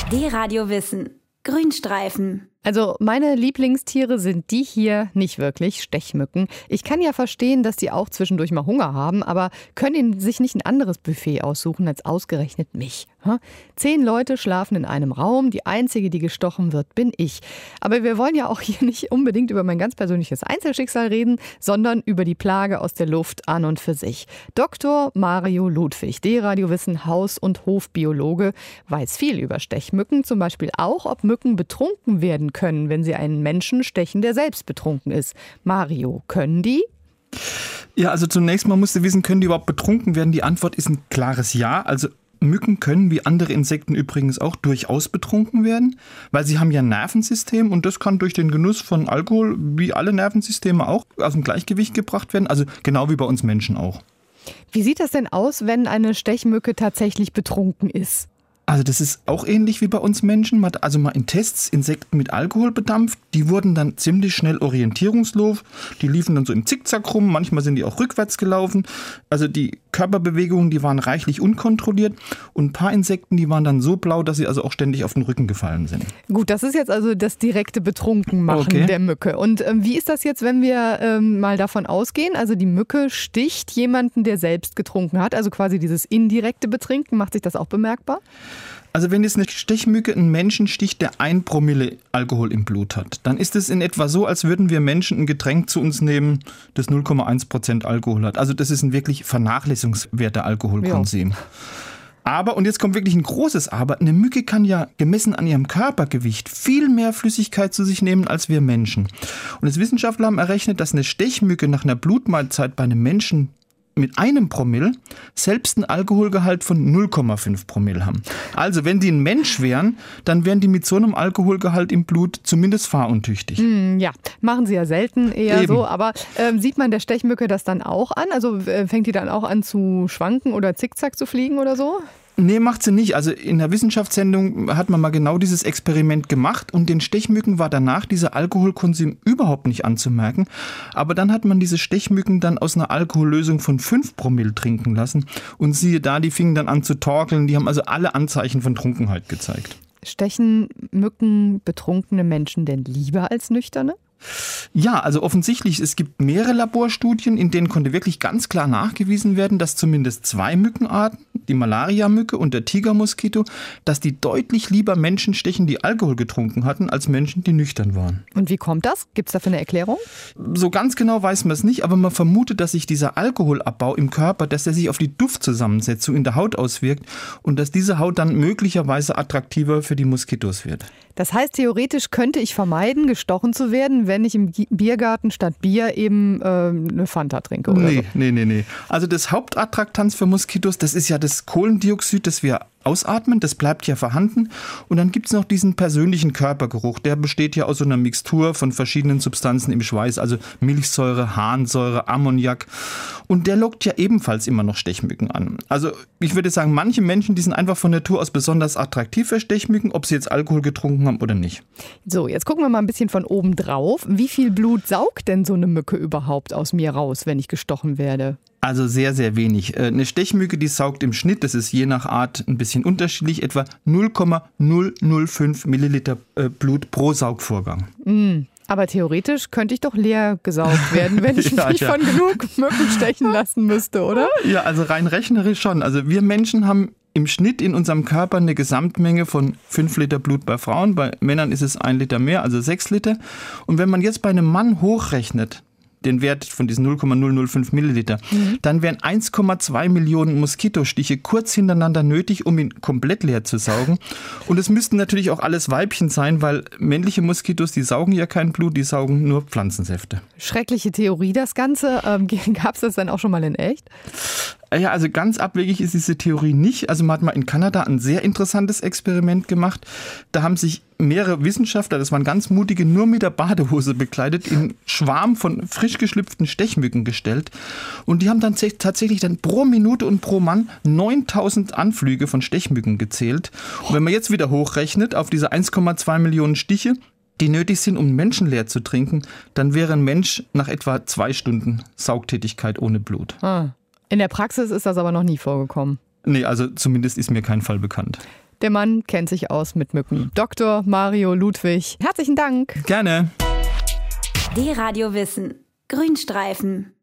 D-Radio Wissen. Grünstreifen. Also meine Lieblingstiere sind die hier nicht wirklich, Stechmücken. Ich kann ja verstehen, dass die auch zwischendurch mal Hunger haben, aber können sich nicht ein anderes Buffet aussuchen als ausgerechnet mich. 10 Leute schlafen in einem Raum, die einzige, die gestochen wird, bin ich. Aber wir wollen ja auch hier nicht unbedingt über mein ganz persönliches Einzelschicksal reden, sondern über die Plage aus der Luft an und für sich. Dr. Mario Ludwig, D-Radio Wissen Haus- und Hofbiologe, weiß viel über Stechmücken, zum Beispiel auch, ob Mücken betrunken werden können, wenn sie einen Menschen stechen, der selbst betrunken ist. Mario, können die? Ja, also zunächst mal musst du wissen, können die überhaupt betrunken werden? Die Antwort ist ein klares Ja. Also Mücken können, wie andere Insekten übrigens auch, durchaus betrunken werden, weil sie haben ja ein Nervensystem und das kann durch den Genuss von Alkohol, wie alle Nervensysteme auch, aus dem Gleichgewicht gebracht werden. Also genau wie bei uns Menschen auch. Wie sieht das denn aus, wenn eine Stechmücke tatsächlich betrunken ist? Also das ist auch ähnlich wie bei uns Menschen. Man hat also mal in Tests Insekten mit Alkohol bedampft. Die wurden dann ziemlich schnell orientierungslos. Die liefen dann so im Zickzack rum. Manchmal sind die auch rückwärts gelaufen. Also die Körperbewegungen, die waren reichlich unkontrolliert. Und ein paar Insekten, die waren dann so blau, dass sie also auch ständig auf den Rücken gefallen sind. Gut, das ist jetzt also das direkte Betrunkenmachen der Mücke. Und wie ist das jetzt, wenn wir mal davon ausgehen? Also die Mücke sticht jemanden, der selbst getrunken hat. Also quasi dieses indirekte Betrinken. Macht sich das auch bemerkbar? Also wenn jetzt eine Stechmücke einen Menschen sticht, der 1 Promille Alkohol im Blut hat, dann ist es in etwa so, als würden wir Menschen ein Getränk zu uns nehmen, das 0,1% Alkohol hat. Also das ist ein wirklich vernachlässigenswerter Alkoholkonsum. Ja. Aber, und jetzt kommt wirklich ein großes Aber, eine Mücke kann ja gemessen an ihrem Körpergewicht viel mehr Flüssigkeit zu sich nehmen als wir Menschen. Und jetzt Wissenschaftler haben errechnet, dass eine Stechmücke nach einer Blutmahlzeit bei einem Menschen mit 1 Promille selbst einen Alkoholgehalt von 0,5 Promille haben. Also wenn die ein Mensch wären, dann wären die mit so einem Alkoholgehalt im Blut zumindest fahruntüchtig. Ja, machen sie ja selten eher so. Aber sieht man der Stechmücke das dann auch an? Also fängt die dann auch an zu schwanken oder zickzack zu fliegen oder so? Nee, macht sie nicht. Also in der Wissenschaftssendung hat man mal genau dieses Experiment gemacht und den Stechmücken war danach dieser Alkoholkonsum überhaupt nicht anzumerken. Aber dann hat man diese Stechmücken dann aus einer Alkohollösung von 5 Promille trinken lassen und siehe da, die fingen dann an zu torkeln. Die haben also alle Anzeichen von Trunkenheit gezeigt. Stechen Mücken betrunkene Menschen denn lieber als nüchterne? Ja, also offensichtlich, es gibt mehrere Laborstudien, in denen konnte wirklich ganz klar nachgewiesen werden, dass zumindest 2 Mückenarten, die Malaria-Mücke und der Tigermoskito, dass die deutlich lieber Menschen stechen, die Alkohol getrunken hatten, als Menschen, die nüchtern waren. Und wie kommt das? Gibt es dafür eine Erklärung? So ganz genau weiß man es nicht, aber man vermutet, dass sich dieser Alkoholabbau im Körper, dass er sich auf die Duftzusammensetzung in der Haut auswirkt und dass diese Haut dann möglicherweise attraktiver für die Moskitos wird. Das heißt, theoretisch könnte ich vermeiden, gestochen zu werden, wenn ich im Biergarten statt Bier eben eine Fanta trinke oder so. Nee. Also das Hauptattraktanz für Moskitos, das ist ja das Kohlendioxid, das wir ausatmen, das bleibt ja vorhanden. Und dann gibt es noch diesen persönlichen Körpergeruch, der besteht ja aus so einer Mixtur von verschiedenen Substanzen im Schweiß, also Milchsäure, Harnsäure, Ammoniak. Und der lockt ja ebenfalls immer noch Stechmücken an. Also ich würde sagen, manche Menschen, die sind einfach von Natur aus besonders attraktiv für Stechmücken, ob sie jetzt Alkohol getrunken haben oder nicht. So, jetzt gucken wir mal ein bisschen von oben drauf. Wie viel Blut saugt denn so eine Mücke überhaupt aus mir raus, wenn ich gestochen werde? Also sehr, sehr wenig. Eine Stechmücke, die saugt im Schnitt, das ist je nach Art ein bisschen unterschiedlich, etwa 0,005 Milliliter Blut pro Saugvorgang. Aber theoretisch könnte ich doch leer gesaugt werden, wenn ich mich von genug Mücken stechen lassen müsste, oder? Ja, also rein rechnerisch schon. Also wir Menschen haben im Schnitt in unserem Körper eine Gesamtmenge von 5 Liter Blut bei Frauen. Bei Männern ist es 1 Liter mehr, also 6 Liter. Und wenn man jetzt bei einem Mann hochrechnet, den Wert von diesen 0,005 Milliliter, dann wären 1,2 Millionen Moskitostiche kurz hintereinander nötig, um ihn komplett leer zu saugen. Und es müssten natürlich auch alles Weibchen sein, weil männliche Moskitos, die saugen ja kein Blut, die saugen nur Pflanzensäfte. Schreckliche Theorie das Ganze. Gab es das dann auch schon mal in echt? Ja, also ganz abwegig ist diese Theorie nicht. Also man hat mal in Kanada ein sehr interessantes Experiment gemacht. Da haben sich mehrere Wissenschaftler, das waren ganz mutige, nur mit der Badehose bekleidet, in Schwarm von frisch geschlüpften Stechmücken gestellt. Und die haben dann tatsächlich dann pro Minute und pro Mann 9000 Anflüge von Stechmücken gezählt. Und wenn man jetzt wieder hochrechnet auf diese 1,2 Millionen Stiche, die nötig sind, um Menschen leer zu trinken, dann wäre ein Mensch nach etwa 2 Stunden Saugtätigkeit ohne Blut. In der Praxis ist das aber noch nie vorgekommen. Nee, also zumindest ist mir kein Fall bekannt. Der Mann kennt sich aus mit Mücken. Dr. Mario Ludwig, herzlichen Dank. Gerne. D-Radio Wissen. Grünstreifen.